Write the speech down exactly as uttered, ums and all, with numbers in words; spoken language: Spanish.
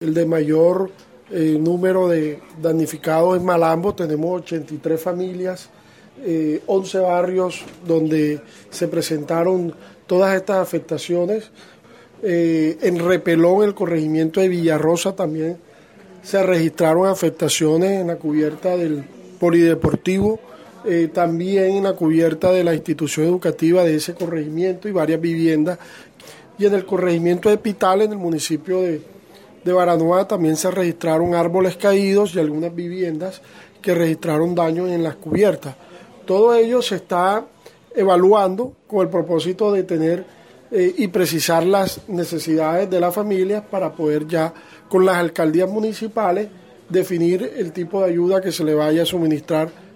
El de mayor eh, número de damnificados es Malambo, tenemos ochenta y tres familias, eh, once barrios donde se presentaron todas estas afectaciones. Eh, en Repelón, el corregimiento de Villarrosa, también se registraron afectaciones en la cubierta del polideportivo, eh, también en la cubierta de la institución educativa de ese corregimiento y varias viviendas. Y en el corregimiento de Pital, en el municipio de, de Baranoa, también se registraron árboles caídos y algunas viviendas que registraron daños en las cubiertas. Todo ello se está evaluando con el propósito de tener eh, y precisar las necesidades de las familias para poder ya con las alcaldías municipales definir el tipo de ayuda que se le vaya a suministrar